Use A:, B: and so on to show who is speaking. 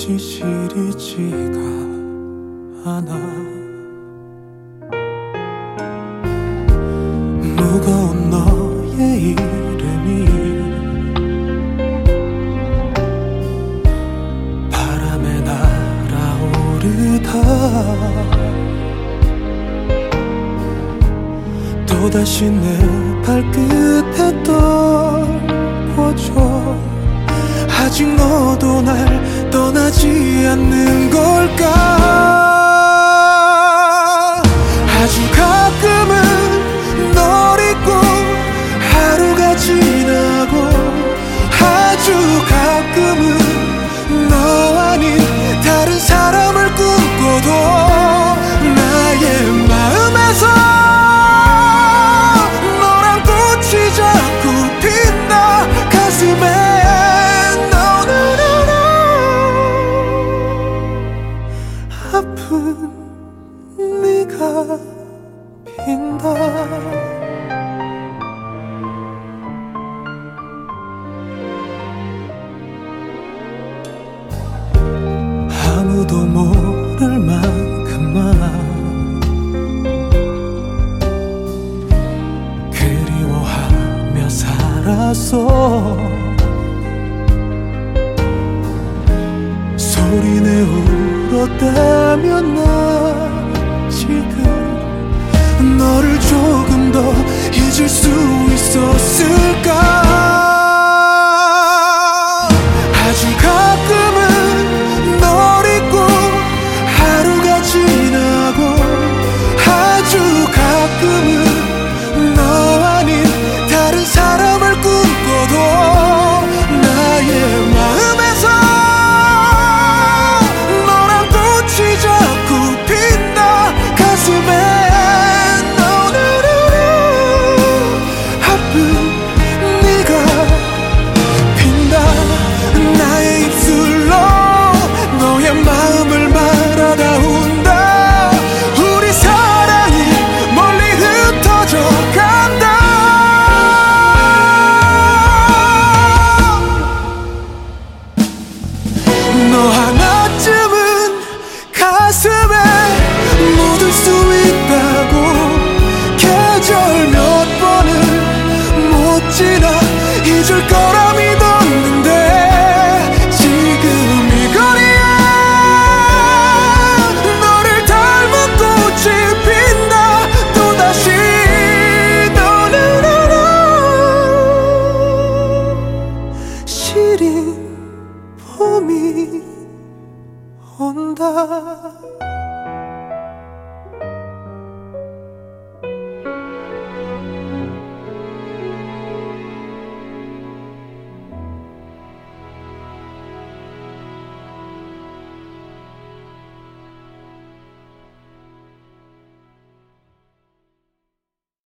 A: 왠지 시리지가 않아. 무거운 너의 이름이 바람에 날아오르다 또다시 내 발끝에 떨궈져. 아직 너도 날 떠나지 않는 걸까. 아주 가끔은 널 잊고 하루가 지나고, 아주 가끔은 너 아닌 다른 사람을 꿈꿔도 나의 마음에서 너란 꽃이 자꾸 핀다. 가슴에 아픈 네가 핀다. 아무도 모를 만큼만 그리워하며 살았어. 소리내 울었다면 나 지금 너를 조금 더 잊을 수 있었을까. 아주 가끔은 널 잊고 하루가 지나고, 아주 가끔은 너 아닌 다른 사람을 꿈꿔도 나의 마음에서 자꾸 핀다. 가슴에 아픈 네가 핀다. 나의 입술로 너의 마음을 말하다 운다. 우리 사랑이 멀리 흩어져 간다. 너 하나쯤은 가슴에 묻을 수 있다고. 계절 몇 번을 못 지나 잊을 거